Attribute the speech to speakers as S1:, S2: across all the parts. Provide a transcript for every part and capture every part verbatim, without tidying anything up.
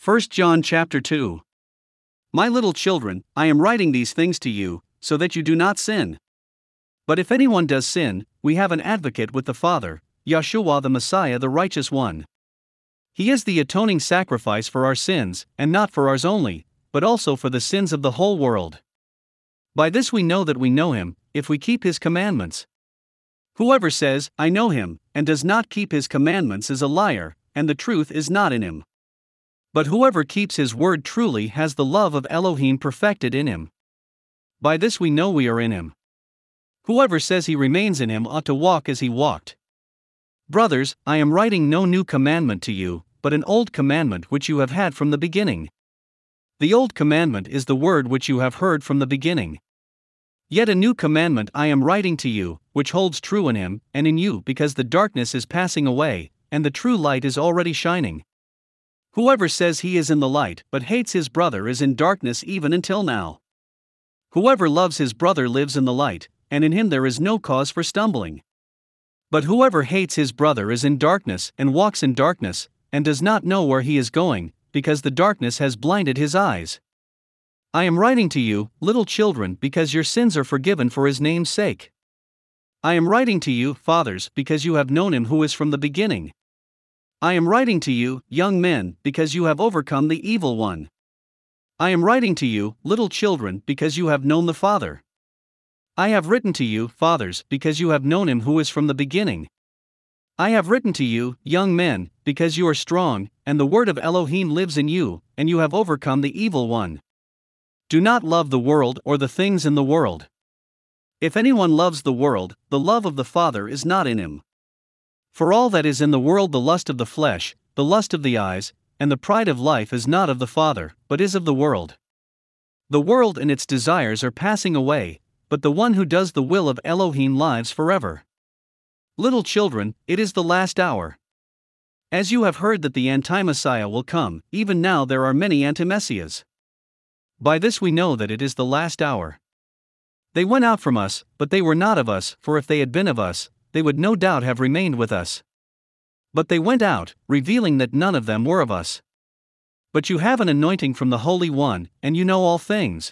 S1: First John chapter two. My little children, I am writing these things to you, so that you do not sin. But if anyone does sin, we have an advocate with the Father, Yeshua the Messiah, the righteous one. He is the atoning sacrifice for our sins, and not for ours only, but also for the sins of the whole world. By this we know that we know him, if we keep his commandments. Whoever says, I know him, and does not keep his commandments is a liar, and the truth is not in him. But whoever keeps his word truly has the love of Elohim perfected in him. By this we know we are in him. Whoever says he remains in him ought to walk as he walked. Brothers, I am writing no new commandment to you, but an old commandment which you have had from the beginning. The old commandment is the word which you have heard from the beginning. Yet a new commandment I am writing to you, which holds true in him and in you, because the darkness is passing away, and the true light is already shining. Whoever says he is in the light but hates his brother is in darkness even until now. Whoever loves his brother lives in the light, and in him there is no cause for stumbling. But whoever hates his brother is in darkness and walks in darkness, and does not know where he is going, because the darkness has blinded his eyes. I am writing to you, little children, because your sins are forgiven for his name's sake. I am writing to you, fathers, because you have known him who is from the beginning. I am writing to you, young men, because you have overcome the evil one. I am writing to you, little children, because you have known the Father. I have written to you, fathers, because you have known him who is from the beginning. I have written to you, young men, because you are strong, and the word of Elohim lives in you, and you have overcome the evil one. Do not love the world or the things in the world. If anyone loves the world, the love of the Father is not in him. For all that is in the world, the lust of the flesh, the lust of the eyes, and the pride of life is not of the Father, but is of the world. The world and its desires are passing away, but the one who does the will of Elohim lives forever. Little children, it is the last hour. As you have heard that the anti-Messiah will come, even now there are many anti-Messiahs. By this we know that it is the last hour. They went out from us, but they were not of us, for if they had been of us, they would no doubt have remained with us. But they went out, revealing that none of them were of us. But you have an anointing from the Holy One, and you know all things.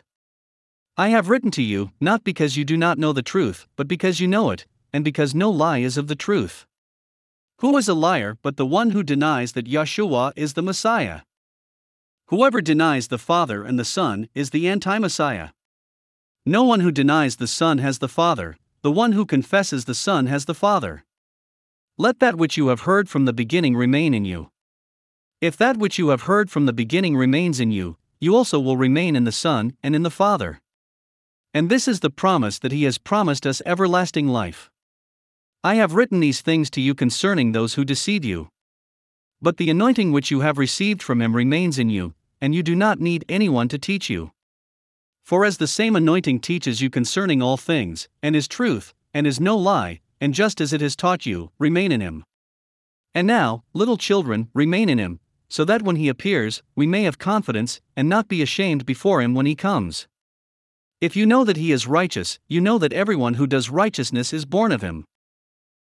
S1: I have written to you, not because you do not know the truth, but because you know it, and because no lie is of the truth. Who is a liar but the one who denies that Yeshua is the Messiah? Whoever denies the Father and the Son is the anti-Messiah. No one who denies the Son has the Father, the one who confesses the Son has the Father. Let that which you have heard from the beginning remain in you. If that which you have heard from the beginning remains in you, you also will remain in the Son and in the Father. And this is the promise that he has promised us, everlasting life. I have written these things to you concerning those who deceive you. But the anointing which you have received from him remains in you, and you do not need anyone to teach you. For as the same anointing teaches you concerning all things, and is truth, and is no lie, and just as it has taught you, remain in him. And now, little children, remain in him, so that when he appears, we may have confidence, and not be ashamed before him when he comes. If you know that he is righteous, you know that everyone who does righteousness is born of him.